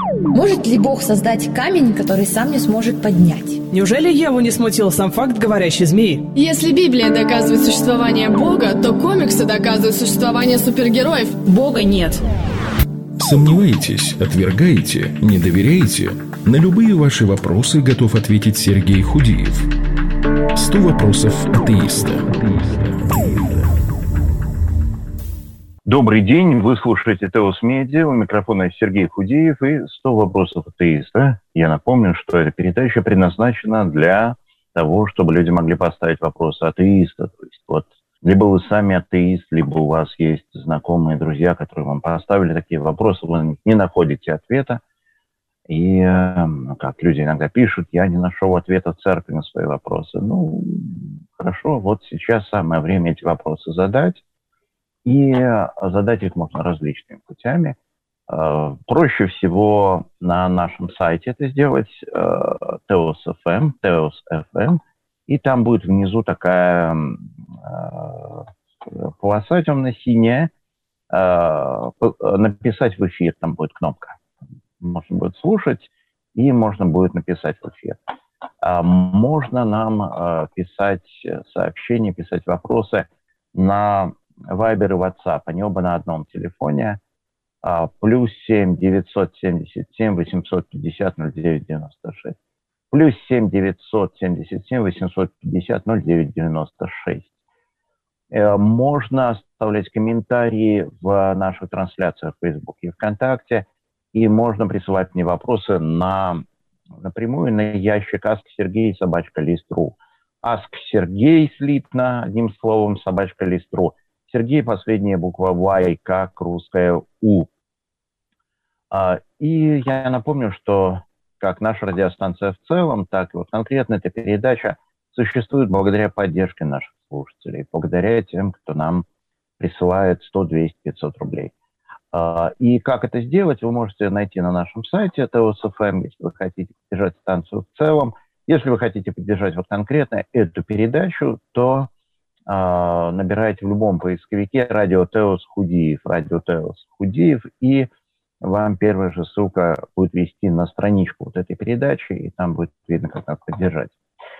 Может ли Бог создать камень, который сам не сможет поднять? Неужели Еву не смутил сам факт говорящей змеи? Если Библия доказывает существование Бога, то комиксы доказывают существование супергероев. Бога нет. Сомневаетесь, отвергаете, не доверяете? На любые ваши вопросы готов ответить Сергей Худиев. 100 вопросов атеиста. Добрый день, вы слушаете Теос Медиа, у микрофона Сергей Худиев и 100 вопросов атеиста. Я напомню, что эта передача предназначена для того, чтобы люди могли поставить вопросы атеиста. То есть вот либо вы сами атеист, либо у вас есть знакомые, друзья, которые вам поставили такие вопросы, вы не находите ответа. И, как люди иногда пишут, я не нашел ответа в церкви на свои вопросы. Ну, хорошо, вот сейчас самое время эти вопросы задать. И задать их можно различными путями. Проще всего на нашем сайте это сделать, Teos.fm, Teos.fm, и там будет внизу такая полоса темно-синяя, написать в эфир, там будет кнопка. Можно будет слушать, и можно будет написать в эфир. Можно нам писать сообщения, писать вопросы на Viber и WhatsApp, они оба на одном телефоне, +7 977 850 0996, +7 977 850 0996. Можно оставлять комментарии в наших трансляциях в Facebook и ВКонтакте, и можно присылать мне вопросы напрямую на ящик asksergey@list.ru. Ask Сергей слитно, одним словом, @list.ru. Сергей, последняя буква Y, как русская У. И я напомню, что как наша радиостанция в целом, так и вот конкретно эта передача существует благодаря поддержке наших слушателей, благодаря тем, кто нам присылает 100, 200, 500 рублей. И как это сделать, вы можете найти на нашем сайте Teos.fm, если вы хотите поддержать станцию в целом. Если вы хотите поддержать вот конкретно эту передачу, то набирайте в любом поисковике «Радио Теос Худиев», «Радио Теос Худиев», и вам первая же ссылка будет вести на страничку вот этой передачи, и там будет видно, как поддержать.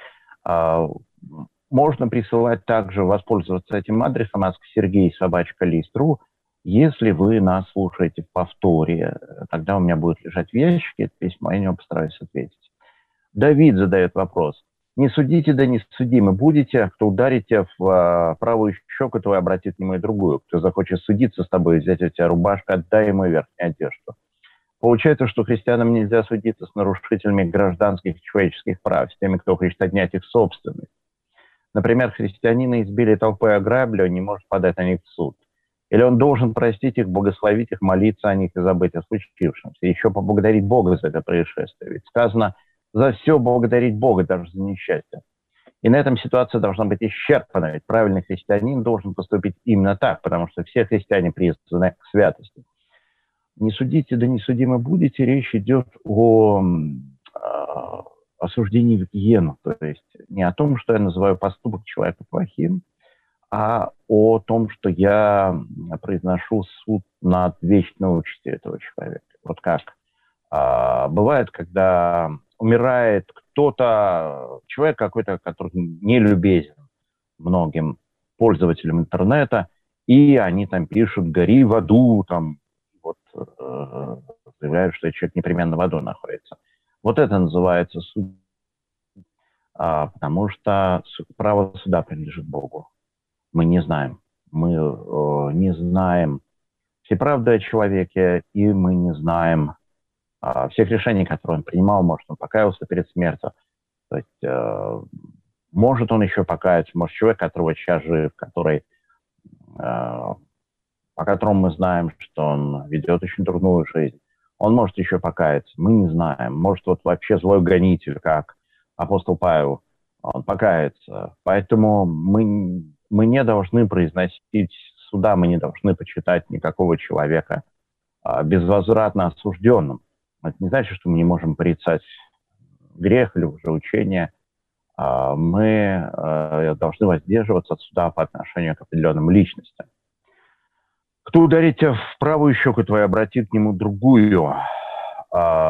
Можно присылать также, воспользоваться этим адресом asksergey@list.ru, если вы нас слушаете в повторе. Тогда у меня будет лежать в ящике это письмо, я на него постараюсь ответить. Давид задает вопрос. Не судите, да не судимы будете, кто ударите в правую щеку твою, обратит к нему и другую. Кто захочет судиться с тобой, взять у тебя рубашку, отдай ему верхнюю одежду. Получается, что христианам нельзя судиться с нарушителями гражданских и человеческих прав, с теми, кто хочет отнять их собственность. Например, христианина избили толпой, ограбили, он не может подать на них в суд. Или он должен простить их, благословить их, молиться о них и забыть о случившемся. И еще поблагодарить Бога за это происшествие. Ведь сказано, за все благодарить Бога, даже за несчастье. И на этом ситуация должна быть исчерпана. Ведь правильный христианин должен поступить именно так, потому что все христиане призваны к святости. Не судите, да не судимы будете. Речь идет о осуждении в гиену. То есть не о том, что я называю поступок человека плохим, а о том, что я произношу суд над вечной участью этого человека. Вот как бывает, когда умирает кто-то, человек какой-то, который не любезен многим пользователям интернета, и они там пишут «гори в аду», там, вот, заявляют, что этот человек непременно в аду находится. Вот это называется суд, потому что право суда принадлежит Богу. Мы не знаем. Мы не знаем все правды о человеке, и мы не знаем всех решений, которые он принимал. Может, он покаялся перед смертью. То есть, может он еще покаяться. Может, человек, которого сейчас жив, по которому мы знаем, что он ведет очень трудную жизнь, он может еще покаяться. Мы не знаем. Может, вот вообще злой гонитель, как апостол Павел, он покается. Поэтому мы не должны произносить суда, мы не должны почитать никакого человека безвозвратно осужденным. Это не значит, что мы не можем порицать грех или лжеучение. Мы должны воздерживаться от суда по отношению к определенным личностям. Кто ударит тебя в правую щеку твою, обрати к нему другую.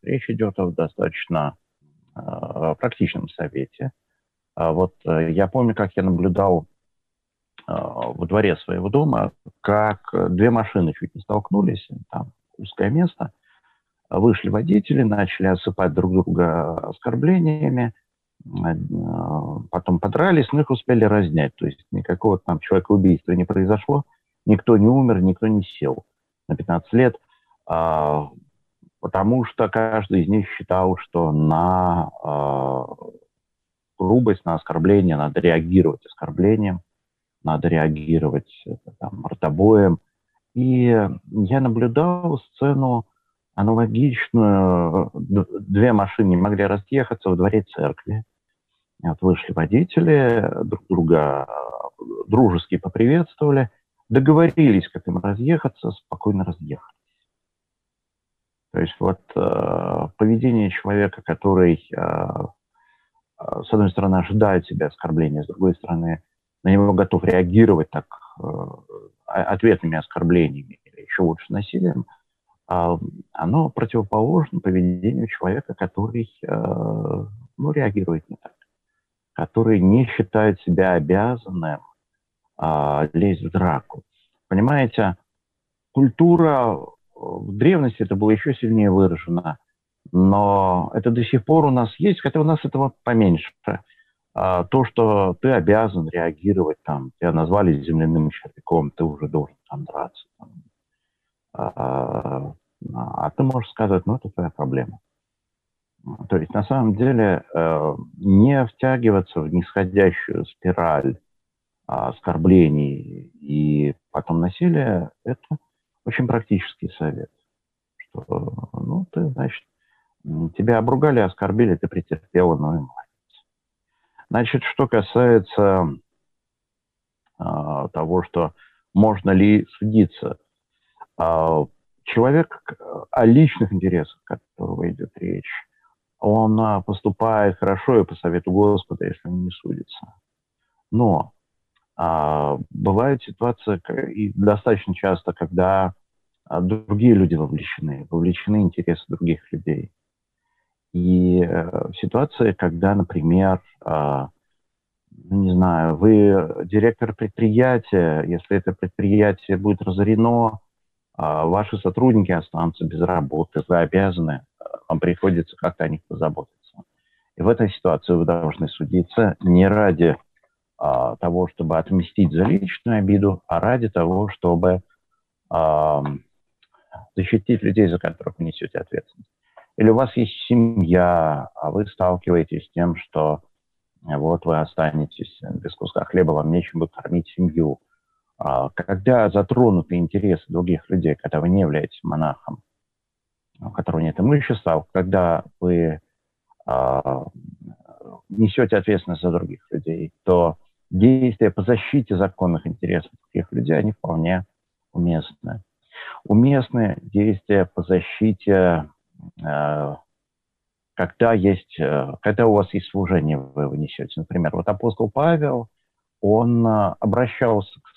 Речь идет о достаточно практичном совете. Я помню, как я наблюдал во дворе своего дома, как две машины чуть не столкнулись, там узкое место, вышли водители, начали осыпать друг друга оскорблениями, потом подрались, но их успели разнять. То есть никакого там человекоубийства не произошло, никто не умер, никто не сел на 15 лет, потому что каждый из них считал, что на грубость, на оскорбление надо реагировать оскорблением, надо реагировать мордобоем. И я наблюдал сцену аналогичную. Две машины не могли разъехаться во дворе церкви. Вышли водители, друг друга дружески поприветствовали, договорились, как им разъехаться, спокойно разъехались. То есть поведение человека, который, с одной стороны, ожидает себя оскорбления, с другой стороны, на него готов реагировать так ответными оскорблениями или еще лучше насилием, оно противоположно поведению человека, который реагирует не так, который не считает себя обязанным лезть в драку. Понимаете, культура в древности это было еще сильнее выражено, но это до сих пор у нас есть, хотя у нас этого поменьше. То, что ты обязан реагировать, тебя назвали земляным червяком, ты уже должен драться. А ты можешь сказать, это твоя проблема. То есть, на самом деле, не втягиваться в нисходящую спираль оскорблений и потом насилия, это очень практический совет. Что, значит, тебя обругали, оскорбили, ты претерпела, и молодец. Значит, что касается того, что можно ли судиться, человек, о личных интересах которого идет речь, он поступает хорошо и по совету Господа, если он не судится. Но бывает ситуация, и достаточно часто, когда другие люди вовлечены интересы других людей. И в ситуации, когда, например, не знаю, вы директор предприятия, если это предприятие будет разорено, ваши сотрудники останутся без работы, вы обязаны, вам приходится как-то о них позаботиться. И в этой ситуации вы должны судиться не ради того, чтобы отмстить за личную обиду, а ради того, чтобы защитить людей, за которых вы несете ответственность. Или у вас есть семья, а вы сталкиваетесь с тем, что вы останетесь без куска хлеба, вам нечем будет кормить семью. Когда затронуты интересы других людей, когда вы не являетесь монахом, у которого нет имущества, когда вы несете ответственность за других людей, то действия по защите законных интересов других людей, они вполне уместны. Уместны действия по защите, когда у вас есть служение, вы несете. Например, апостол Павел, он обращался к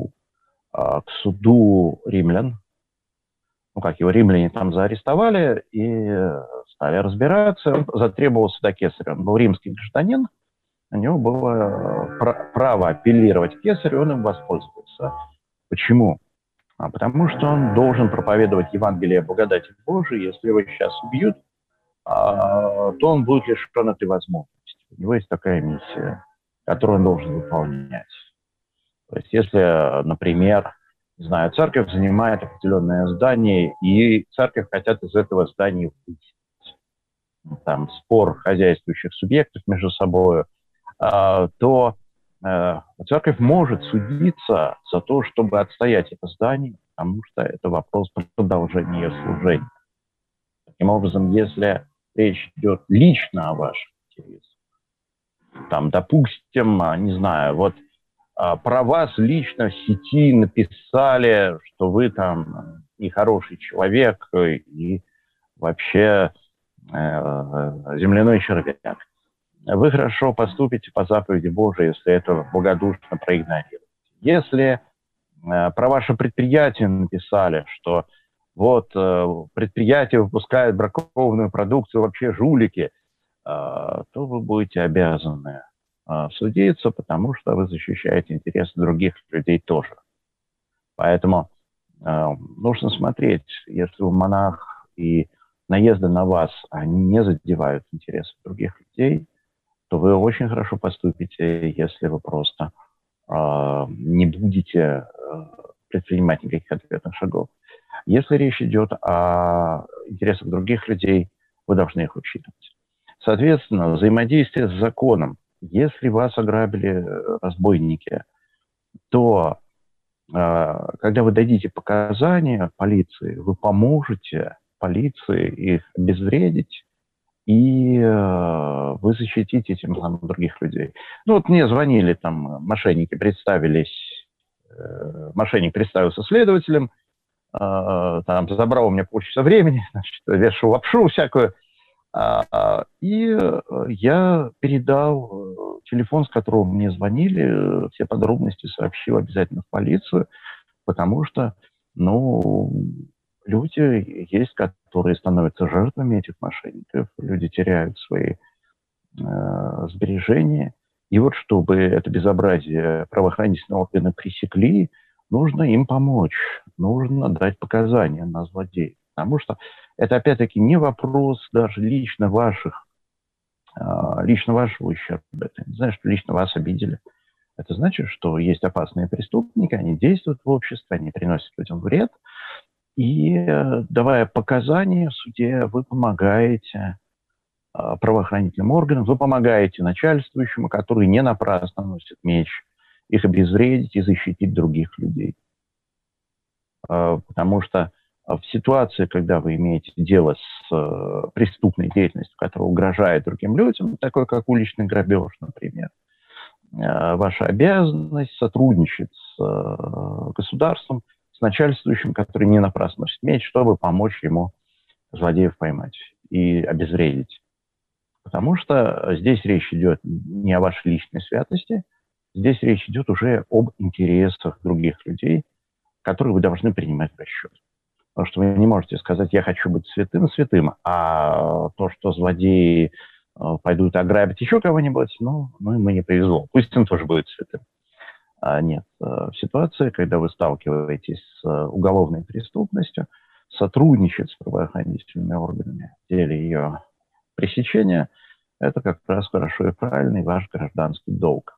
суду римлян. Его римляне там заарестовали и стали разбираться. Он затребовался до кесаря. Он был римский гражданин, у него было право апеллировать к кесарю, он им воспользовался. Почему? Потому что он должен проповедовать Евангелие благодати Божией. Если его сейчас убьют, то он будет лишен этой возможности. У него есть такая миссия, которую он должен выполнять. То есть если, например, не знаю, церковь занимает определенное здание, и церковь хотят из этого здания выйти, там спор хозяйствующих субъектов между собой, то церковь может судиться за то, чтобы отстоять это здание, потому что это вопрос продолжения ее служения. Таким образом, если речь идет лично о ваших интересах, допустим, не знаю, про вас лично в сети написали, что вы и хороший человек, и вообще земляной червяк. Вы хорошо поступите по заповеди Божией, если это благодушно проигнорируете. Если про ваше предприятие написали, что вот предприятия выпускают бракованную продукцию, вообще жулики, то вы будете обязаны судиться, потому что вы защищаете интересы других людей тоже. Поэтому нужно смотреть, если вы монах и наезды на вас, они не задевают интересы других людей, то вы очень хорошо поступите, если вы просто не будете предпринимать никаких ответных шагов. Если речь идет о интересах других людей, вы должны их учитывать. Соответственно, взаимодействие с законом. Если вас ограбили разбойники, то когда вы дадите показания полиции, вы поможете полиции их обезвредить, и вы защитите этим самым других людей. Ну вот мне звонили там мошенники, мошенник представился следователем, там забрал у меня полчаса времени, значит, вешал лапшу всякую, и я передал телефон, с которого мне звонили, все подробности сообщил обязательно в полицию, потому что, люди есть, которые становятся жертвами этих мошенников, люди теряют свои сбережения. И вот чтобы это безобразие правоохранительные органы пресекли, нужно им помочь, нужно дать показания на злодеев. Потому что это, опять-таки, не вопрос даже лично вашего ущерба. Это не значит, что лично вас обидели. Это значит, что есть опасные преступники, они действуют в обществе, они приносят людям вред. И, давая показания в суде, вы помогаете правоохранительным органам, вы помогаете начальствующему, который не напрасно носит меч, их обезвредить и защитить других людей. Потому что в ситуации, когда вы имеете дело с преступной деятельностью, которая угрожает другим людям, такой как уличный грабеж, например, ваша обязанность сотрудничать с государством, с начальствующим, который не напрасно носит меч, чтобы помочь ему злодеев поймать и обезвредить. Потому что здесь речь идет не о вашей личной святости, здесь речь идет уже об интересах других людей, которые вы должны принимать в расчет. Потому что вы не можете сказать, я хочу быть святым, а то, что злодеи пойдут ограбить еще кого-нибудь, ему не повезло. Пусть он тоже будет святым. Нет. В ситуации, когда вы сталкиваетесь с уголовной преступностью, сотрудничать с правоохранительными органами в деле ее пресечения, это как раз хорошо и правильно, и ваш гражданский долг.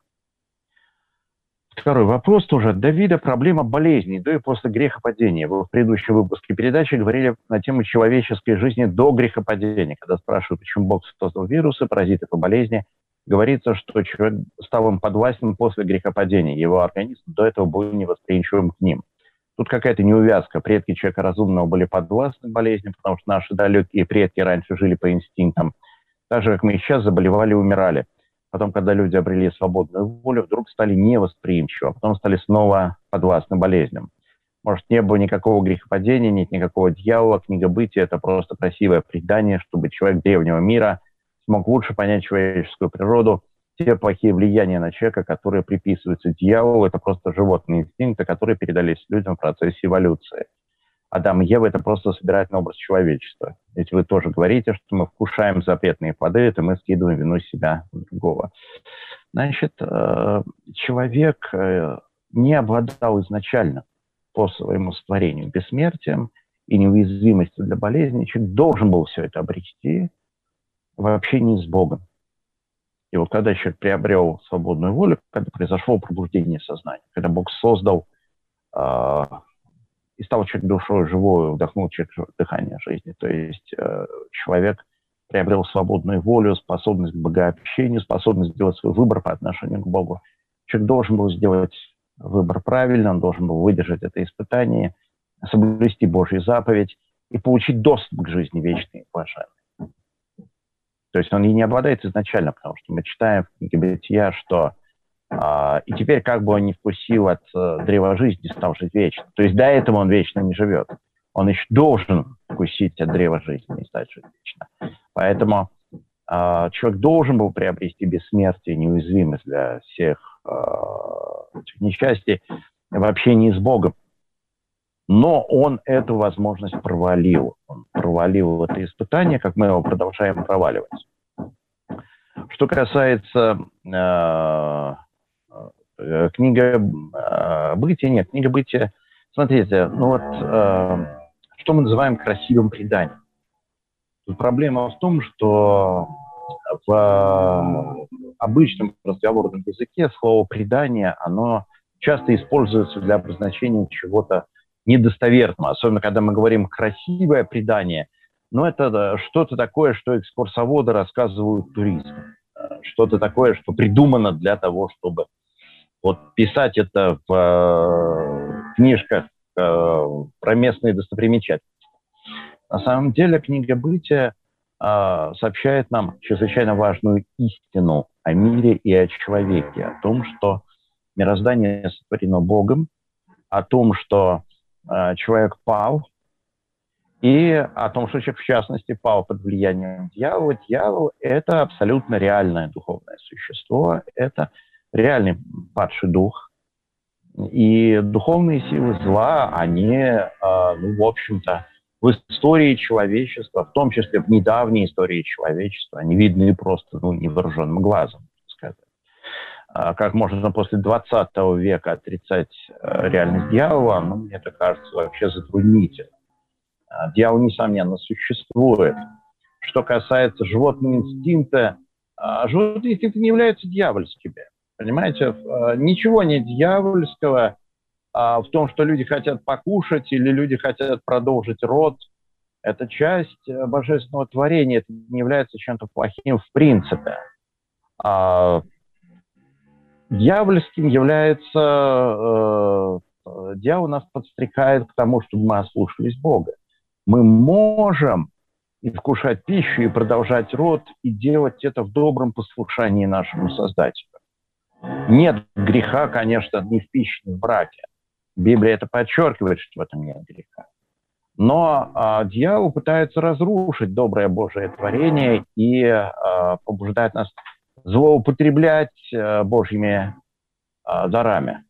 Второй вопрос тоже от Давида. Проблема болезней до и после грехопадения. Вы в предыдущем выпуске передачи говорили на тему человеческой жизни до грехопадения. Когда спрашивают, почему Бог создал вирусы, паразиты и болезни, говорится, что человек стал им подвластен после грехопадения. Его организм до этого был невосприимчивым к ним. Тут какая-то неувязка. Предки человека разумного были подвластны болезням, потому что наши далекие предки раньше жили по инстинктам. Так же, как мы сейчас заболевали и умирали. Потом, когда люди обрели свободную волю, вдруг стали невосприимчивы, а потом стали снова подвластны болезням. Может, не было никакого грехопадения, нет никакого дьявола, книга бытия – это просто красивое предание, чтобы человек древнего мира смог лучше понять человеческую природу. Те плохие влияния на человека, которые приписываются дьяволу, это просто животные инстинкты, которые передались людям в процессе эволюции. Адам и Ева – это просто собирательный образ человечества. Ведь вы тоже говорите, что мы вкушаем запретные плоды, это мы скидываем вину с себя в другого. Значит, человек не обладал изначально по своему сотворению бессмертием и неуязвимостью для болезни. Человек должен был все это обрести в общении с Богом. И вот когда человек приобрел свободную волю, когда произошло пробуждение сознания, когда Бог создал и стал человек душой живой, вдохнул человек дыхание жизни. То есть человек приобрел свободную волю, способность к богообщению, способность сделать свой выбор по отношению к Богу. Человек должен был сделать выбор правильно, он должен был выдержать это испытание, соблюсти Божью заповедь и получить доступ к жизни вечной и блаженной. То есть он и не обладает изначально, потому что мы читаем в книге Бытия, что и теперь, как бы он не вкусил от древа жизни, стал жить вечно. То есть до этого он вечно не живет. Он еще должен вкусить от древа жизни и стать жить вечно. Поэтому человек должен был приобрести бессмертие, неуязвимость для всех несчастий в общении с Богом. Но он эту возможность провалил. Он провалил это испытание, как мы его продолжаем проваливать. Что касается книга бытия, книга бытия, смотрите, что мы называем красивым преданием. Тут проблема в том, что в обычном разговорном языке слово «предание», оно часто используется для обозначения чего-то недостоверного, особенно когда мы говорим «красивое предание», но это что-то такое, что экскурсоводы рассказывают туристам, что-то такое, что придумано для того, чтобы вот писать это в книжках про местные достопримечательности. На самом деле книга бытия сообщает нам чрезвычайно важную истину о мире и о человеке, о том, что мироздание сотворено Богом, о том, что человек пал, и о том, что человек, в частности, пал под влиянием дьявола. Дьявол – это абсолютно реальное духовное существо, это реальный падший дух. И духовные силы зла, они, в общем-то, в истории человечества, в том числе в недавней истории человечества, они видны просто невооруженным глазом, так сказать. Как можно после 20 века отрицать реальность дьявола, мне это кажется вообще затруднительно. Дьявол, несомненно, существует. Что касается животного инстинкта, животные инстинкты не являются дьявольскими. Понимаете, ничего не дьявольского в том, что люди хотят покушать или люди хотят продолжить род. Это часть божественного творения, это не является чем-то плохим в принципе. Дьявольским является... Дьявол нас подстрекает к тому, чтобы мы ослушались Бога. Мы можем и вкушать пищу, и продолжать род, и делать это в добром послушании нашему Создателю. Нет греха, конечно, ни в пище, ни в браке. Библия это подчеркивает, что в этом нет греха. Но дьявол пытается разрушить доброе Божие творение и побуждает нас злоупотреблять Божьими дарами.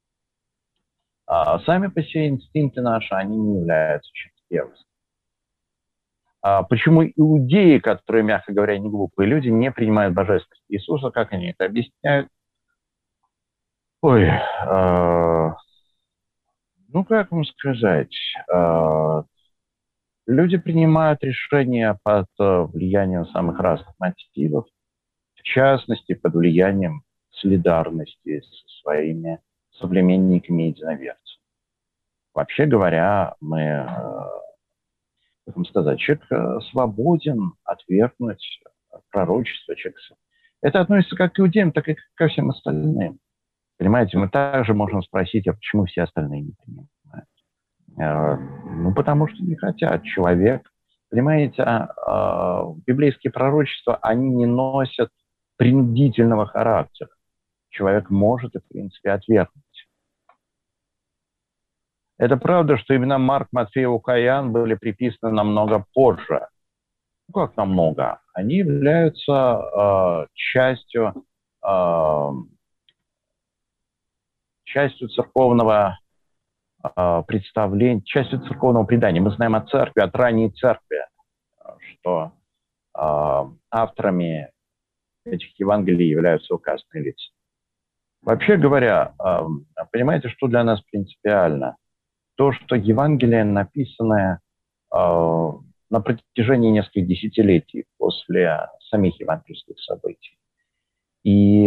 Сами по себе инстинкты наши, они не являются чем-то дьявольским. Почему иудеи, которые, мягко говоря, не глупые люди, не принимают божественность Иисуса, как они это объясняют? Как вам сказать? Люди принимают решения под влиянием самых разных мотивов, в частности, под влиянием солидарности со своими соплеменниками и единоверцами. Вообще говоря, человек свободен отвергнуть пророчество. Это относится как к иудеям, так и ко всем остальным. Понимаете, мы также можем спросить, а почему все остальные не принимают? Потому что не хотят. Человек, понимаете, библейские пророчества, они не носят принудительного характера. Человек может их, в принципе, отвергнуть. Это правда, что имена Марк, Матфей и Лука и Иоанн были приписаны намного позже. Как намного? Они являются частью церковного представления, частью церковного предания. Мы знаем о церкви, от ранней церкви, что авторами этих Евангелий являются указанные лица. Вообще говоря, понимаете, что для нас принципиально? То, что Евангелие написано на протяжении нескольких десятилетий после самих евангельских событий. И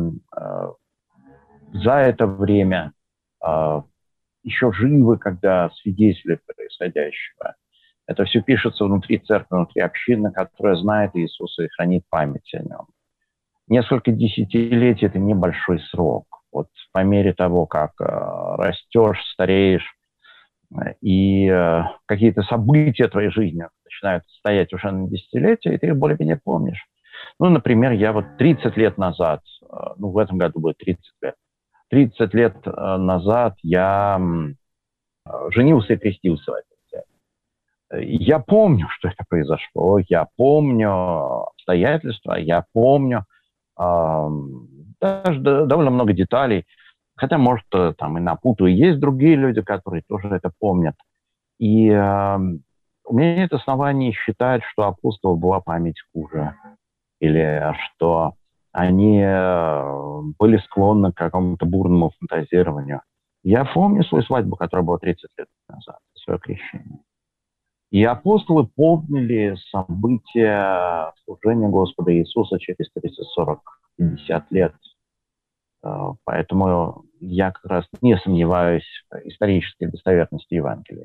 за это время еще живы, когда свидетели происходящего. Это все пишется внутри церкви, внутри общины, которая знает Иисуса и хранит память о нем. Несколько десятилетий – это небольшой срок. Вот по мере того, как растешь, стареешь, и какие-то события твоей жизни начинают стоять уже на десятилетия, и ты их более-менее помнишь. Например, я 30 лет назад, в этом году будет 30 лет, 30 лет назад я женился и крестился в этой церкви. Я помню, что это произошло, я помню обстоятельства, я помню даже довольно много деталей. К Хотя, может, там и напутаю. Есть другие люди, которые тоже это помнят. И у меня нет оснований считать, что апостолов была память хуже. Или что они были склонны к какому-то бурному фантазированию. Я помню свою свадьбу, которая была 30 лет назад, свое крещение. И апостолы помнили события служения Господа Иисуса через 30-40-50 лет. Поэтому я как раз не сомневаюсь в исторической достоверности Евангелия.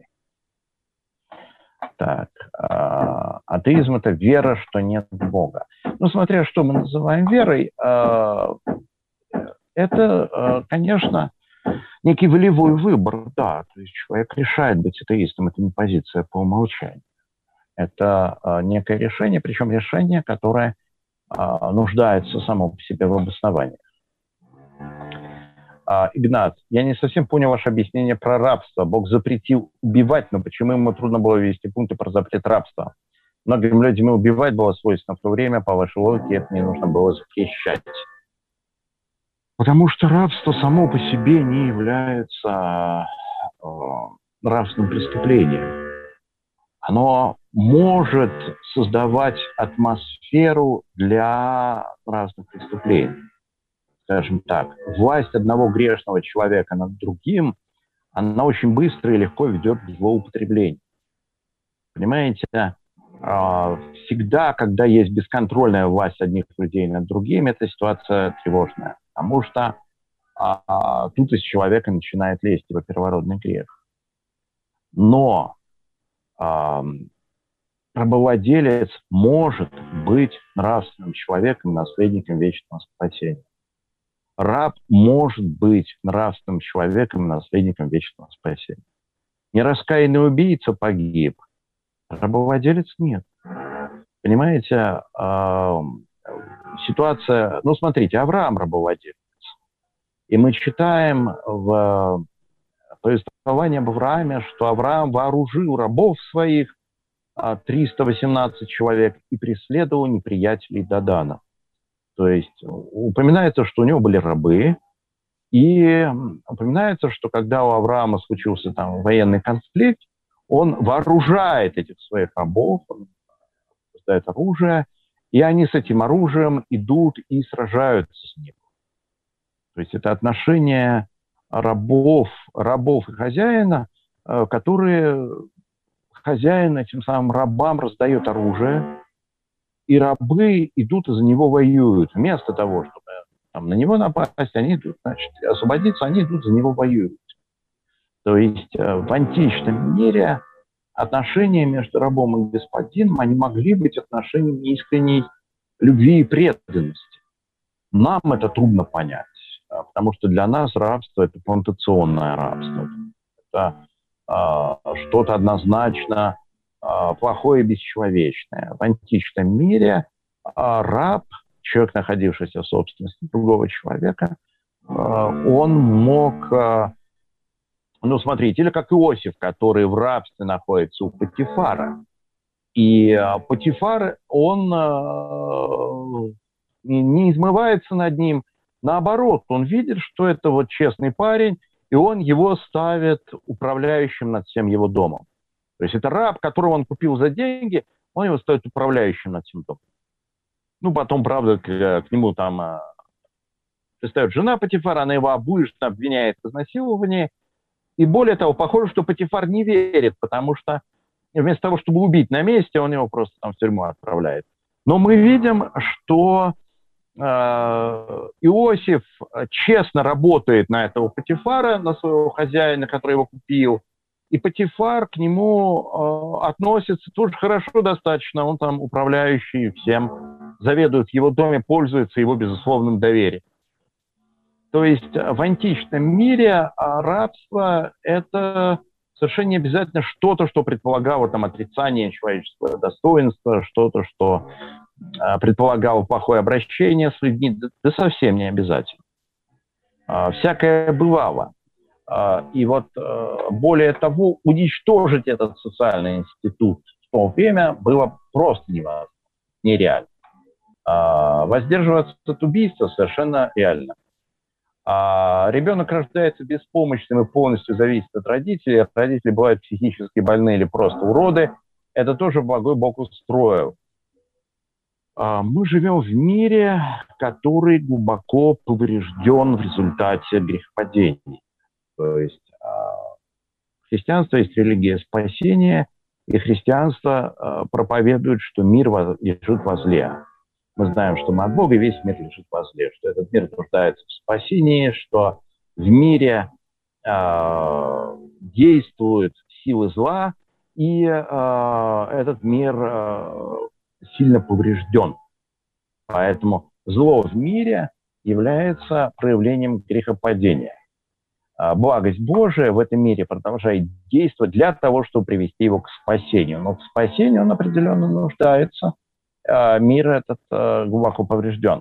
Так, атеизм – это вера, что нет Бога. Ну, смотря что мы называем верой, это, конечно, некий волевой выбор, да. То есть человек решает быть атеистом, это не позиция по умолчанию. Это некое решение, причем решение, которое нуждается само по себе в обосновании. Игнат, я не совсем понял ваше объяснение про рабство. Бог запретил убивать, но почему ему трудно было ввести пункты про запрет рабства? Многим людям убивать было свойственно в то время, по вашей логике, это не нужно было запрещать. Потому что рабство само по себе не является нравственным преступлением. Оно может создавать атмосферу для нравственных преступлений. Скажем так, власть одного грешного человека над другим, она очень быстро и легко ведет к злоупотреблению. Понимаете, всегда, когда есть бесконтрольная власть одних людей над другими, эта ситуация тревожная. Потому что тут из человека начинает лезть его первородный грех. Но рабовладелец может быть нравственным человеком, наследником вечного спасения. Раб может быть нравственным человеком, наследником вечного спасения. Нераскаянный убийца погиб, рабовладелец нет. Понимаете, ситуация... Ну, смотрите, Авраам рабовладелец. И мы читаем в повествовании об Аврааме, что Авраам вооружил рабов своих, 318 человек, и преследовал неприятелей до Дана. То есть упоминается, что у него были рабы, и упоминается, что когда у Авраама случился там военный конфликт, он вооружает этих своих рабов, он создает оружие, и они с этим оружием идут и сражаются с ним. То есть это отношение рабов и хозяина, которые хозяин этим самым рабам раздает оружие, и рабы идут и за него воюют. Вместо того, чтобы там, на него напасть, они идут, значит, освободиться, они идут за него воюют. То есть в античном мире отношения между рабом и господином, они могли быть отношениями искренней любви и преданности. Нам это трудно понять, потому что для нас рабство – это плантационное рабство. Это что-то однозначно плохое и бесчеловечное. В античном мире раб, человек, находившийся в собственности другого человека, он мог, ну, смотрите, или как Иосиф, который в рабстве находится у Потифара. И Потифар, он не измывается над ним, наоборот, он видит, что это вот честный парень, и он его ставит управляющим над всем его домом. То есть это раб, которого он купил за деньги, он его ставит управляющим над всем домом. Ну, потом, правда, к нему там пристает жена Потифара, она его обуешно обвиняет в изнасиловании. И более того, похоже, что Потифар не верит, потому что вместо того, чтобы убить на месте, он его просто там в тюрьму отправляет. Но мы видим, что Иосиф честно работает на этого Потифара, на своего хозяина, который его купил. И Потифар к нему относится тоже хорошо достаточно. Он там управляющий всем, заведует в его доме, пользуется его безусловным доверием. То есть в античном мире рабство – это совершенно не обязательно что-то, что предполагало там отрицание человеческого достоинства, что-то, что предполагало плохое обращение с людьми. Да совсем не обязательно. Всякое бывало. И вот более того, уничтожить этот социальный институт в то время было просто невозможно, нереально. Воздерживаться от убийства совершенно реально. Ребенок рождается беспомощным и полностью зависит от родителей. Родители бывают психически больны или просто уроды. Это тоже благой Бог устроил. Мы живем в мире, который глубоко поврежден в результате грехопадений. То есть христианство есть религия спасения, и христианство проповедует, что мир лежит во зле. Мы знаем, что мы от Бога, и весь мир лежит во зле, что этот мир нуждается в спасении, что в мире действуют силы зла, и этот мир сильно поврежден. Поэтому зло в мире является проявлением грехопадения. Благость Божия в этом мире продолжает действовать для того, чтобы привести его к спасению. Но к спасению он определенно нуждается. Мир этот глубоко поврежден.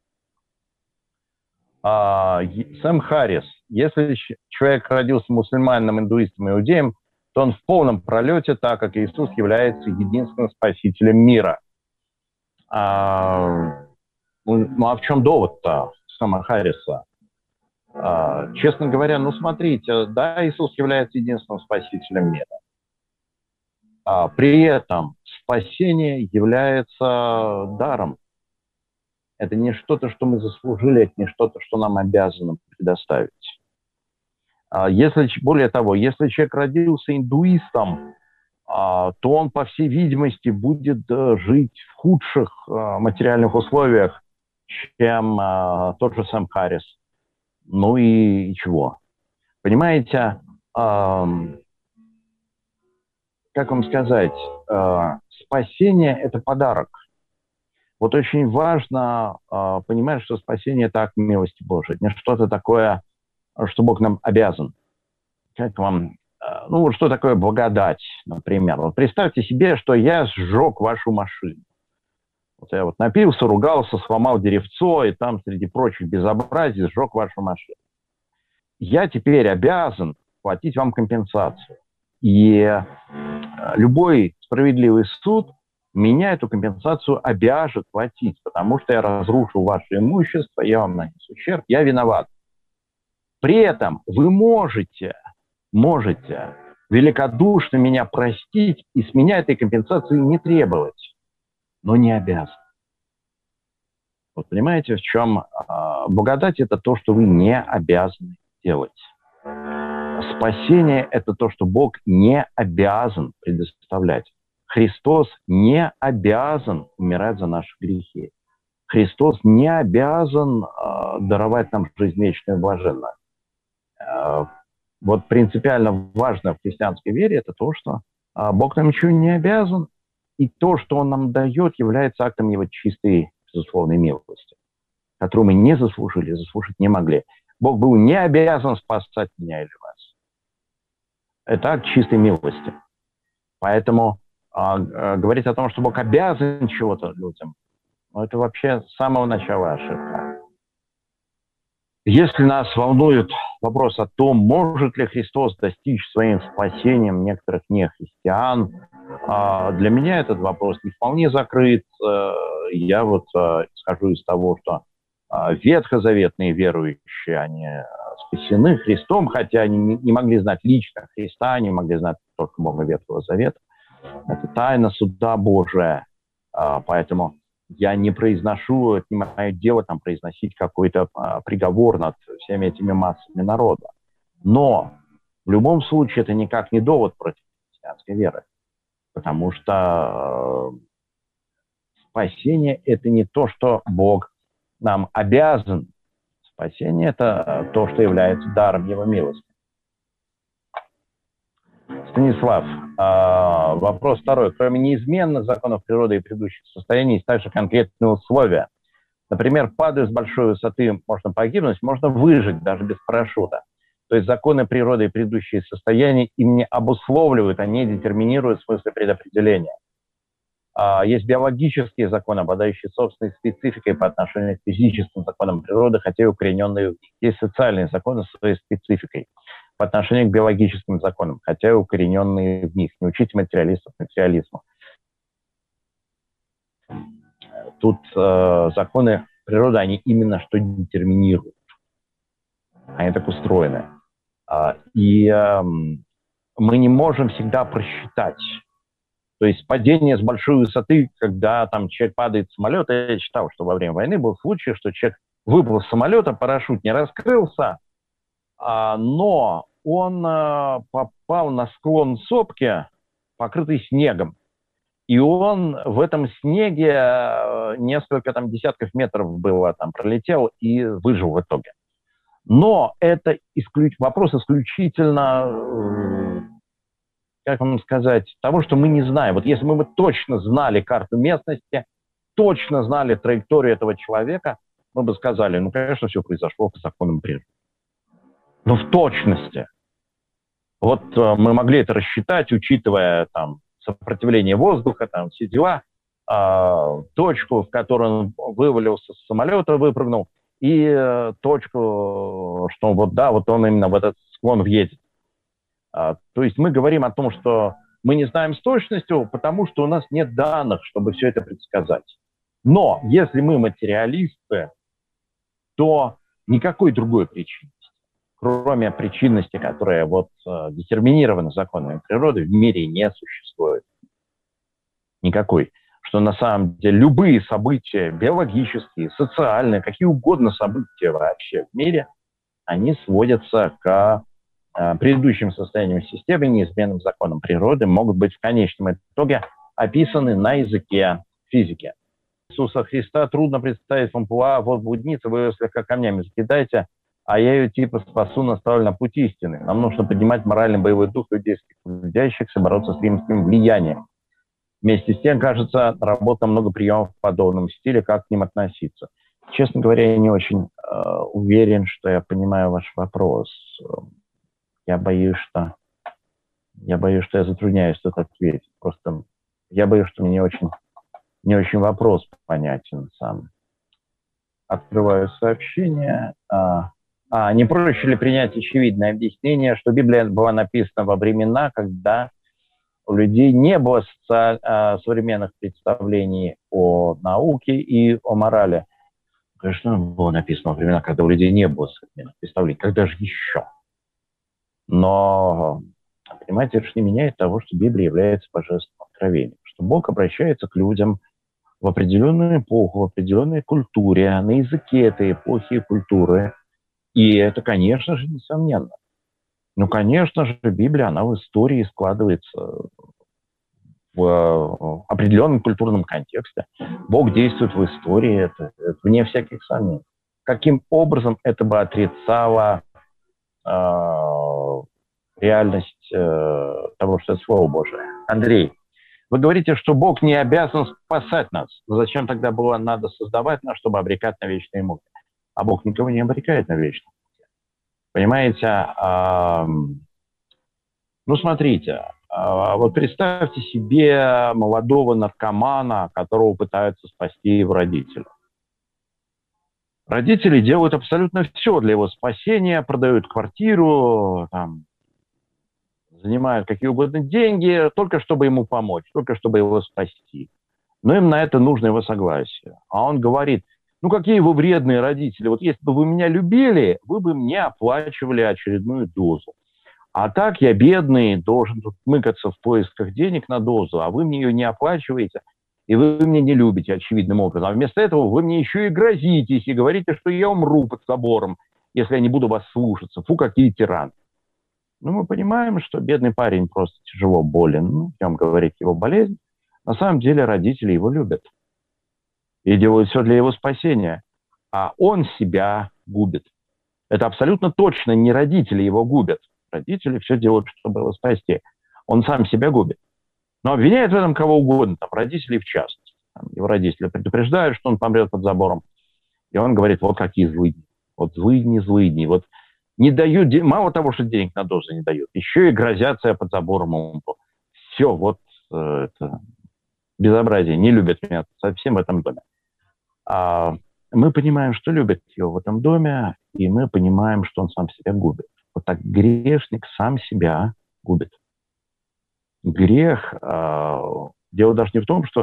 Сэм Харрис. Если человек родился мусульманином, индуистом, иудеем, то он в полном пролете, так как Иисус является единственным спасителем мира. Ну а в чем довод-то Сэма Харриса? Честно говоря, ну смотрите, да, Иисус является единственным спасителем мира. При этом спасение является даром. Это не что-то, что мы заслужили, это не что-то, что нам обязано предоставить. Более того, если человек родился индуистом, то он, по всей видимости, будет жить в худших материальных условиях, чем тот же Сэм Харрис. Ну и чего? Понимаете, как вам сказать, спасение – это подарок. Вот очень важно понимать, что спасение – это акт милости Божией. Это не что-то такое, что Бог нам обязан. Как вам, ну вот что такое благодать, например? Вот представьте себе, что я сжег вашу машину. Вот я вот напился, ругался, сломал деревцо, и там среди прочих безобразий сжег вашу машину. Я теперь обязан платить вам компенсацию. И любой справедливый суд меня эту компенсацию обяжет платить, потому что я разрушил ваше имущество, я вам нанес ущерб, я виноват. При этом вы можете великодушно меня простить и с меня этой компенсации не требовать, но не обязан. Вот понимаете, в чем благодать? Это то, что вы не обязаны делать. Спасение – это то, что Бог не обязан предоставлять. Христос не обязан умирать за наши грехи. Христос не обязан даровать нам жизнь вечную и блаженную. Вот принципиально важно в христианской вере – это то, что Бог нам ничего не обязан, и то, что Он нам дает, является актом Его чистой, безусловной милости, которую мы не заслужили, заслужить не могли. Бог был не обязан спасать меня или вас. Это акт чистой милости. Поэтому говорить о том, что Бог обязан чего-то людям, ну, это вообще с самого начала ошибка. Если нас волнует вопрос о том, может ли Христос достичь своим спасением некоторых нехристиан, для меня этот вопрос не вполне закрыт. Я вот исхожу из того, что ветхозаветные верующие, они спасены Христом, хотя они не могли знать лично Христа, они могли знать только Бога Ветхого Завета. Это тайна суда Божия, поэтому я не произношу, это не мое дело там произносить какой-то приговор над всеми этими массами народа. Но в любом случае это никак не довод против христианской веры, потому что спасение – это не то, что Бог нам обязан. Спасение – это то, что является даром Его милости. Станислав, вопрос второй. Кроме неизменных законов природы и предыдущих состояний, есть также конкретные условия. Например, падая с большой высоты, можно погибнуть, можно выжить даже без парашюта. То есть законы природы и предыдущие состояния им не обусловливают, они детерминируют в смысле предопределения. Есть биологические законы, обладающие собственной спецификой по отношению к физическим законам природы, хотя и укорененные в них. Есть социальные законы с своей спецификой по отношению к биологическим законам, хотя и укорененные в них. Не учите материалистов материализму. Тут законы природы, они именно что детерминируют. Они так устроены. И мы не можем всегда просчитать. То есть падение с большой высоты, когда там человек падает с самолета, я читал, что во время войны был случай, что человек выпал с самолета, парашют не раскрылся, но он попал на склон сопки, покрытый снегом. И он в этом снеге несколько там десятков метров было, там пролетел и выжил в итоге. Но это вопрос исключительно, как вам сказать, того, что мы не знаем. Вот если мы бы точно знали карту местности, точно знали траекторию этого человека, мы бы сказали, ну, конечно, все произошло по законам природы. Но в точности. Вот мы могли это рассчитать, учитывая там сопротивление воздуха, там все дела, точку, в которой он вывалился с самолета, выпрыгнул, и точку, что вот да, вот он именно в этот склон въедет. То есть мы говорим о том, что мы не знаем с точностью, потому что у нас нет данных, чтобы все это предсказать. Но если мы материалисты, то никакой другой причинности, кроме причинности, которая вот детерминирована законами природы, в мире не существует. Никакой. Что на самом деле любые события, биологические, социальные, какие угодно события вообще в мире, они сводятся к предыдущим состояниям системы, неизменным законам природы, могут быть в конечном итоге описаны на языке физики. Иисуса Христа трудно представить в амплуа, вот блудница, вы ее слегка камнями закидаете, а я ее типа спасу, наставлю на путь истины. Нам нужно поднимать моральный боевой дух людей, трудящихся, бороться с римским влиянием. Вместе с тем, кажется, работа много приемов в подобном стиле, как к ним относиться. Честно говоря, я не очень уверен, что я понимаю ваш вопрос. Я боюсь, что я затрудняюсь тут ответить. Просто я боюсь, что мне не очень вопрос понятен сам. Открываю сообщение. Не проще ли принять очевидное объяснение, что Библия была написана во времена, когда у людей не было современных представлений о науке и о морали? Конечно, было написано во времена, когда у людей не было современных представлений. Когда же еще? Но, понимаете, это же не меняет того, что Библия является божественным откровением, что Бог обращается к людям в определенную эпоху, в определенной культуре, на языке этой эпохи и культуры. И это, конечно же, несомненно. Ну, конечно же, Библия, она в истории складывается в определенном культурном контексте. Бог действует в истории, это вне всяких сомнений. Каким образом это бы отрицало реальность того, что это Слово Божие? Андрей, вы говорите, что Бог не обязан спасать нас. Но зачем тогда было надо создавать нас, чтобы обрекать на вечные муки? А Бог никого не обрекает на вечные муки. Понимаете? Ну, смотрите. Вот представьте себе молодого наркомана, которого пытаются спасти его родители. Родители делают абсолютно все для его спасения, продают квартиру, там, занимают какие угодно деньги, только чтобы ему помочь, только чтобы его спасти. Но им на это нужно его согласие. А он говорит, ну какие вы вредные родители, вот если бы вы меня любили, вы бы мне оплачивали очередную дозу. А так я бедный, должен тут мыкаться в поисках денег на дозу, а вы мне ее не оплачиваете, и вы меня не любите очевидным образом. А вместо этого вы мне еще и грозитесь, и говорите, что я умру под собором, если я не буду вас слушаться. Фу, какие тираны. Ну, мы понимаем, что бедный парень просто тяжело болен. Ну, будем говорить, его болезнь. На самом деле родители его любят. И делают все для его спасения. А он себя губит. Это абсолютно точно не родители его губят. Родители все делают, чтобы его спасти. Он сам себя губит. Но обвиняет в этом кого угодно, там, родителей в частности. Там, его родители предупреждают, что он помрет под забором. И он говорит, вот какие злыдни. Вот злыдни. Вот не дают, мало того, что денег на дозу не дают, еще и грозятся под забором. Все, вот это безобразие. Не любят меня совсем в этом доме. Мы понимаем, что любят его в этом доме, и мы понимаем, что он сам себя губит. Вот так грешник сам себя губит. Грех, дело даже не в том, что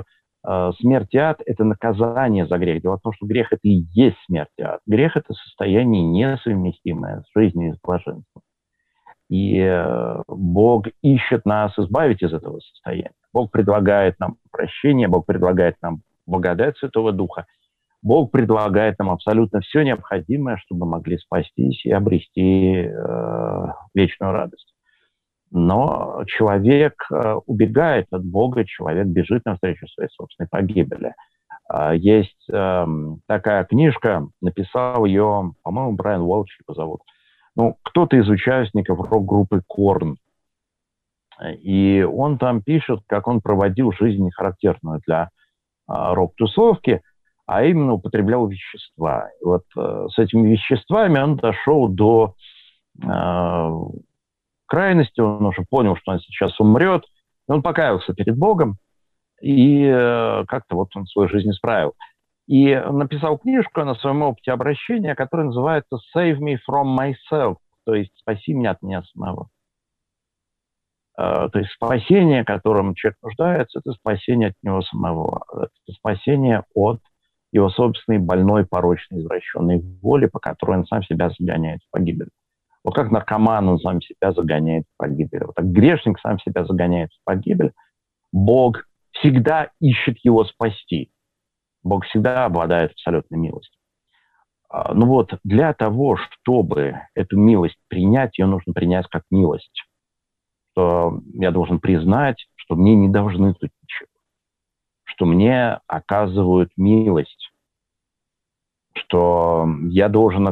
Смерть и ад – это наказание за грех. Дело в том, что грех – это и есть смерть и ад. Грех – это состояние несовместимое с жизнью и с блаженством. И Бог ищет нас избавить из этого состояния. Бог предлагает нам прощение, Бог предлагает нам благодать Святого Духа. Бог предлагает нам абсолютно все необходимое, чтобы мы могли спастись и обрести вечную радость. Но человек убегает от Бога, человек бежит навстречу своей собственной погибели. Есть такая книжка, написал ее, по-моему, Брайан Уолч его зовут. Ну, кто-то из участников рок-группы Корн. И он там пишет, как он проводил жизнь нехарактерную для рок-тусовки, а именно употреблял вещества. И вот с этими веществами он дошел до крайности, он уже понял, что он сейчас умрет, и он покаялся перед Богом, и как-то вот он свою жизнь исправил. И написал книжку на своем опыте обращения, которая называется «Save me from myself», то есть «Спаси меня от меня самого». То есть спасение, которым человек нуждается, это спасение от него самого, это спасение от его собственной больной, порочной, извращенной воли, по которой он сам себя загоняет в погибель. Вот как наркоман он сам себя загоняет в погибель. Вот так грешник сам себя загоняет в погибель. Бог всегда ищет его спасти. Бог всегда обладает абсолютной милостью. Ну вот, для того, чтобы эту милость принять, ее нужно принять как милость. Что я должен признать, что мне не должны тут ничего. Что мне оказывают милость. Что я должен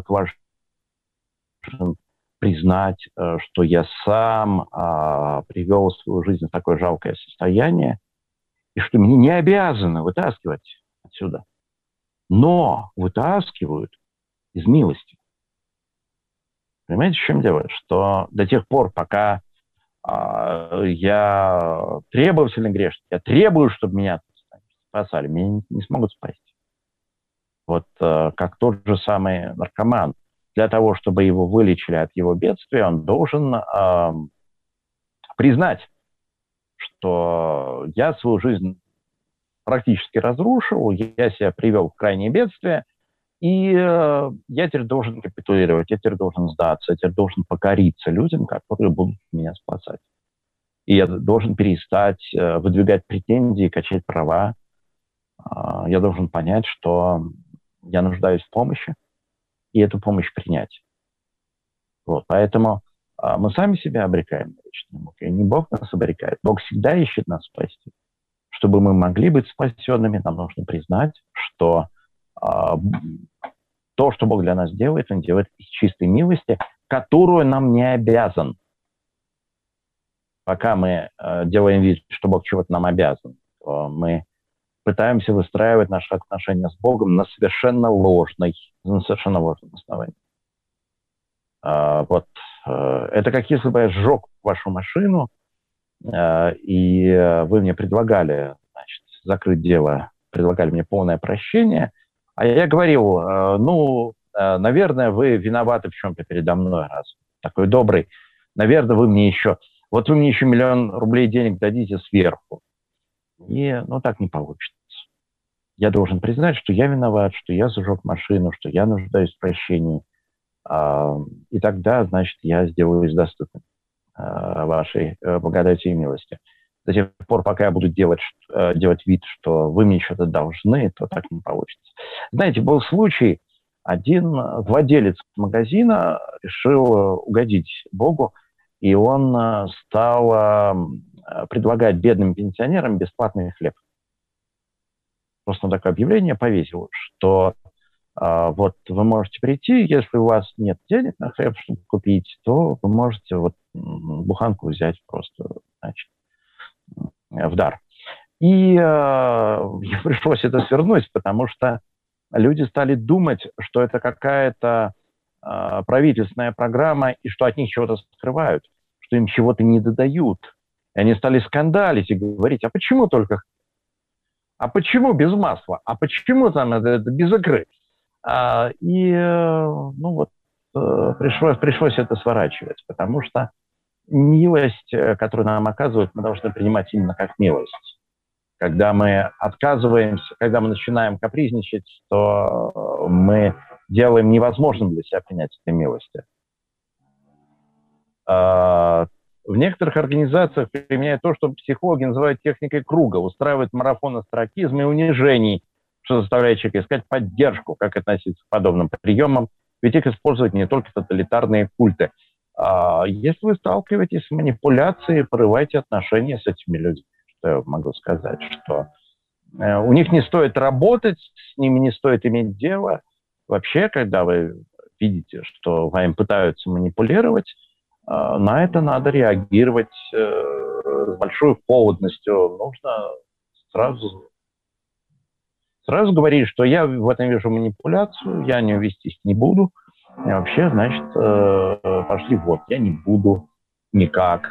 признать, что я сам привел свою жизнь в такое жалкое состояние, и что мне не обязаны вытаскивать отсюда. Но вытаскивают из милости. Понимаете, в чем дело? Что до тех пор, пока я требовательный грешник, я требую, чтобы меня спасали, меня не смогут спасти. Вот как тот же самый наркоман. Для того, чтобы его вылечили от его бедствия, он должен признать, что я свою жизнь практически разрушил, я себя привел в крайнее бедствие, и я теперь должен капитулировать, я теперь должен сдаться, я теперь должен покориться людям, которые будут меня спасать. И я должен перестать выдвигать претензии, качать права. Я должен понять, что я нуждаюсь в помощи, и эту помощь принять. Вот, поэтому мы сами себя обрекаем на вечную муку, и не Бог нас обрекает. Бог всегда ищет нас спасти. Чтобы мы могли быть спасенными, нам нужно признать, что то, что Бог для нас делает, Он делает из чистой милости, которую нам не обязан. Пока мы делаем вид, что Бог чего-то нам обязан, то мы пытаемся выстраивать наши отношения с Богом на совершенно ложном основании. Вот. Это как если бы я сжег вашу машину, и вы мне предлагали, значит, закрыть дело, предлагали мне полное прощение, а я говорил, наверное, вы виноваты в чем-то передо мной, раз такой добрый, наверное, вы мне еще 1 миллион рублей денег дадите сверху. И, так не получится. Я должен признать, что я виноват, что я зажег машину, что я нуждаюсь в прощении. И тогда, значит, я сделаюсь доступным вашей благодати и милости. До тех пор, пока я буду делать вид, что вы мне что-то должны, то так не получится. Знаете, был случай, один владелец магазина решил угодить Богу, и он стал предлагать бедным пенсионерам бесплатный хлеб. Просто он такое объявление повесил, что вот вы можете прийти, если у вас нет денег на хлеб, чтобы купить, то вы можете буханку взять просто, значит, в дар. И пришлось это свернуть, потому что люди стали думать, что это какая-то правительственная программа, и что от них чего-то скрывают, что им чего-то не додают. И они стали скандалить и говорить, а почему только? А почему без масла? А почему там это без икры? Пришлось это сворачивать, потому что милость, которую нам оказывают, мы должны принимать именно как милость, Когда мы отказываемся, когда мы начинаем капризничать, то мы делаем невозможным для себя принятие этой милости. В некоторых организациях применяют то, что психологи называют техникой круга, устраивают марафон астракизма и унижений, что заставляет человека искать поддержку, как относиться к подобным приемам, ведь их используют не только тоталитарные культы. Если вы сталкиваетесь с манипуляцией, порывайте отношения с этими людьми. Что я могу сказать? Что у них не стоит работать, с ними не стоит иметь дело. Вообще, когда вы видите, что вами пытаются манипулировать, на это надо реагировать с большой холодностью. Нужно сразу говорить, что я в этом вижу манипуляцию, я не вестись не буду. И вообще, значит, пошли вот, я не буду никак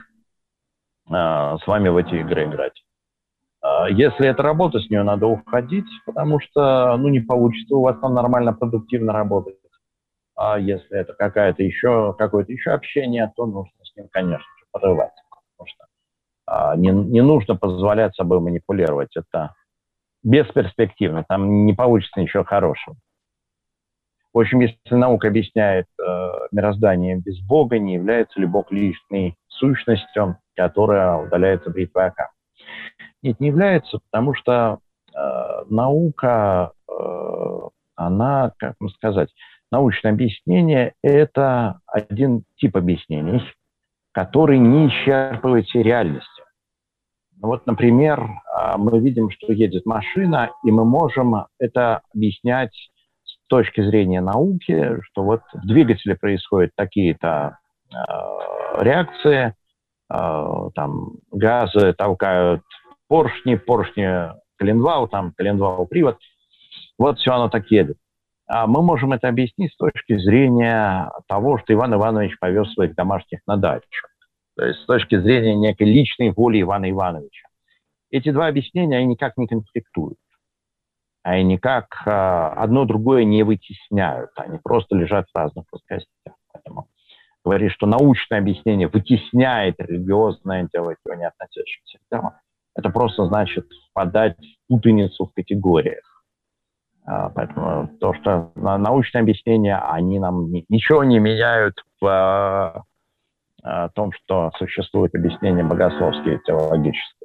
с вами в эти игры играть. Если это работа, с нее надо уходить, потому что, не получится у вас там нормально, продуктивно работать. А если это какое-то еще общение, то нужно с ним, конечно же, порывать. Потому что не нужно позволять собой манипулировать. Это бесперспективно, там не получится ничего хорошего. В общем, если наука объясняет мироздание без Бога, не является ли Бог личной сущностью, которая удаляется бритвой ока? Нет, не является, потому что наука, она, как вам сказать, научное объяснение – это один тип объяснений, который не исчерпывает все реальности. Вот, например, мы видим, что едет машина, и мы можем это объяснять с точки зрения науки, что вот в двигателе происходят такие-то реакции, там газы толкают поршни коленвал, там коленвал привод. Вот все оно так едет. А мы можем это объяснить с точки зрения того, что Иван Иванович повез своих домашних на дачу. То есть с точки зрения некой личной воли Ивана Ивановича. Эти два объяснения, они никак не конфликтуют. Они никак одно другое не вытесняют. Они просто лежат в разных плоскостях. Поэтому говорить, что научное объяснение вытесняет религиозное, делает его не относящимся к делу, это просто значит впадать в путаницу в категориях. Поэтому то, что научные объяснения, они нам ничего не меняют в том, что существуют объяснения богословские и теологические.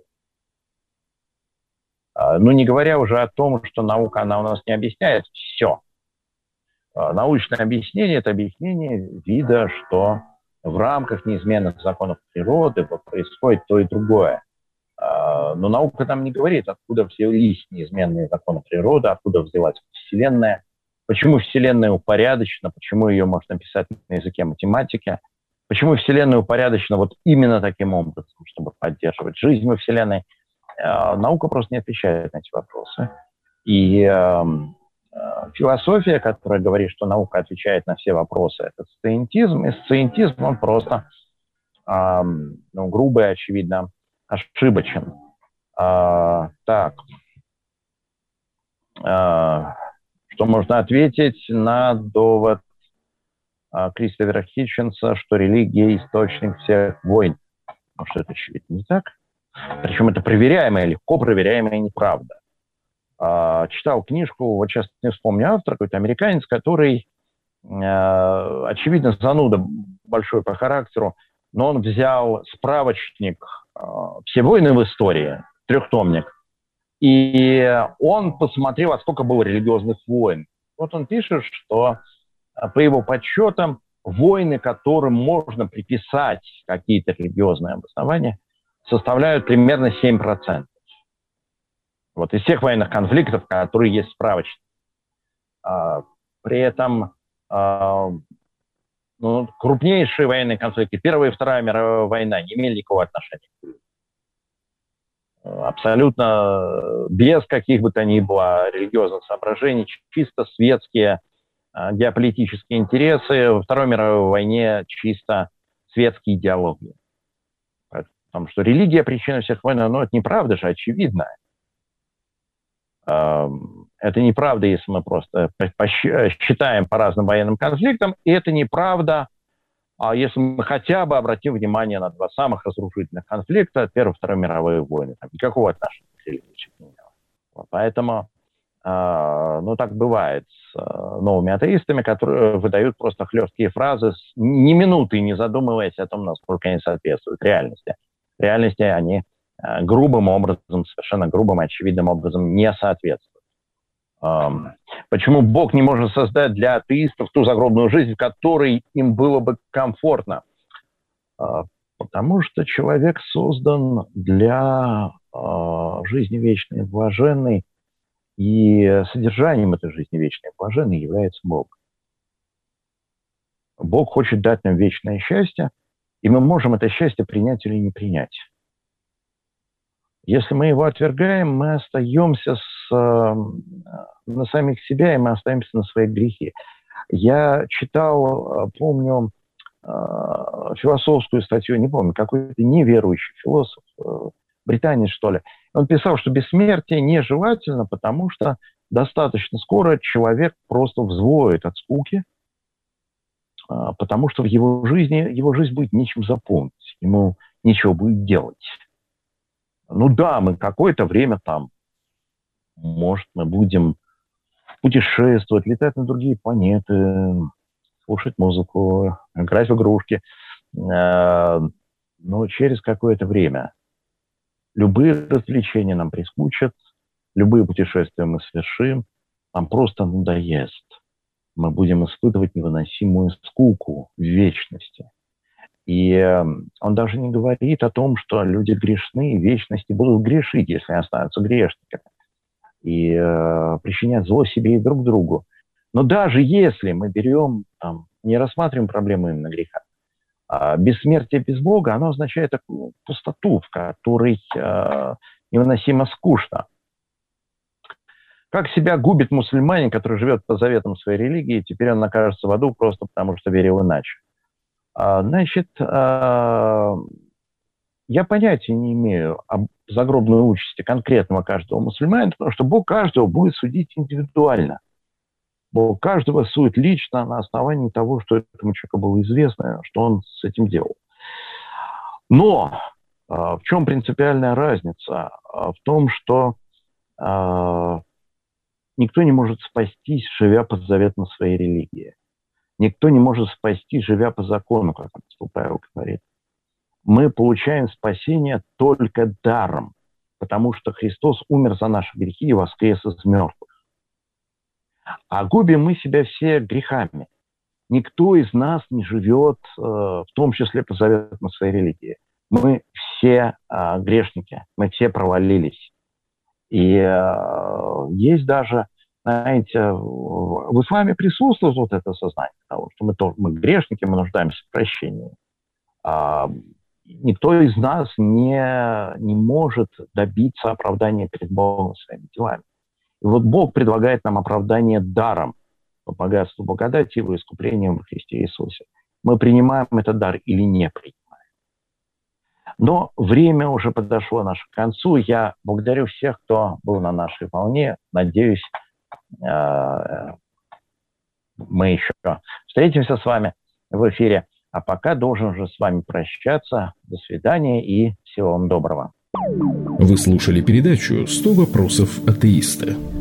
Не говоря уже о том, что наука, она у нас не объясняет все. Научное объяснение – это объяснение вида, что в рамках неизменных законов природы происходит то и другое. Но наука там не говорит, откуда взялись неизменные законы природы, откуда взялась Вселенная, почему Вселенная упорядочена, почему ее можно писать на языке математики, почему Вселенная упорядочена вот именно таким образом, чтобы поддерживать жизнь во Вселенной. Наука просто не отвечает на эти вопросы. И философия, которая говорит, что наука отвечает на все вопросы, это сциентизм. И сциентизм, он просто грубо и очевидно ошибочен. Что можно ответить на довод Кристофера Хитченса, что религия – источник всех войн? Потому что это очевидно не так. Причем это проверяемая, легко проверяемая неправда. Читал книжку, вот сейчас не вспомню автора, какой-то американец, который, очевидно, зануда большой по характеру, но он взял справочник «Все войны в истории», трехтомник, и он посмотрел, а сколько было религиозных войн. Вот он пишет, что по его подсчетам войны, которым можно приписать какие-то религиозные обоснования, составляют примерно 7%. Вот из всех военных конфликтов, которые есть в справочнике. При этом крупнейшие военные конфликты, Первая и Вторая мировая война, не имели никакого отношения к людям. Абсолютно без каких бы то ни было религиозных соображений, чисто светские геополитические интересы. Во Второй мировой войне чисто светские идеологии. Потому что религия причина всех войн, это неправда же, очевидно. Это неправда, если мы просто считаем по разным военным конфликтам, и это неправда, если мы хотя бы обратим внимание на два самых разрушительных конфликта, Первую и Вторую мировые войны. Там никакого отношения. Ильича Гнедова. Поэтому, так бывает с новыми атеистами, которые выдают просто хлесткие фразы, ни минуты не задумываясь о том, насколько они соответствуют реальности. В реальности они грубым образом, совершенно грубым, очевидным образом не соответствуют. Почему Бог не может создать для атеистов ту загробную жизнь, в которой им было бы комфортно? Потому что человек создан для жизни вечной и блаженной, и содержанием этой жизни вечной и блаженной является Бог. Бог хочет дать нам вечное счастье, и мы можем это счастье принять или не принять. Если мы его отвергаем, мы остаемся на самих себя, и мы остаемся на свои грехи. Я читал, помню, философскую статью, не помню, какой-то неверующий философ, британец, что ли. Он писал, что бессмертие нежелательно, потому что достаточно скоро человек просто взвоет от скуки, потому что в его жизнь будет нечем заполнить, ему нечего будет делать. Ну да, мы какое-то время там, может, мы будем путешествовать, летать на другие планеты, слушать музыку, играть в игрушки. Но через какое-то время любые развлечения нам прискучат, любые путешествия мы совершим, нам просто надоест. Мы будем испытывать невыносимую скуку в вечности. И он даже не говорит о том, что люди грешны в вечности будут грешить, если они останутся грешниками, и причинять зло себе и друг другу. Но даже если мы берем, не рассматриваем проблему именно греха, бессмертие без Бога, оно означает такую пустоту, в которой невыносимо скучно. Как себя губит мусульманин, который живет по заветам своей религии, теперь он окажется в аду просто потому, что верил иначе. Значит, я понятия не имею об загробной участи конкретного каждого мусульманина, потому что Бог каждого будет судить индивидуально. Бог каждого судит лично на основании того, что этому человеку было известно, что он с этим делал. Но в чем принципиальная разница? В том, что никто не может спастись, живя под заветом своей религии. Никто не может спастись, живя по закону, как апостол Павел говорит. Мы получаем спасение только даром, потому что Христос умер за наши грехи и воскрес из мертвых. А губим мы себя все грехами. Никто из нас не живет, в том числе по заветам своей религии. Мы все грешники, мы все провалились. И есть даже, знаете, в исламе присутствует вот это сознание того, что мы грешники, мы нуждаемся в прощении. Никто из нас не может добиться оправдания перед Богом своими делами. И вот Бог предлагает нам оправдание даром по богатству благодати его искуплением во Христе Иисусе. Мы принимаем этот дар или не принимаем. Но время уже подошло наше к концу. Я благодарю всех, кто был на нашей волне. Надеюсь, мы еще встретимся с вами в эфире. А пока должен уже с вами прощаться. До свидания и всего вам доброго. Вы слушали передачу «100 вопросов атеиста».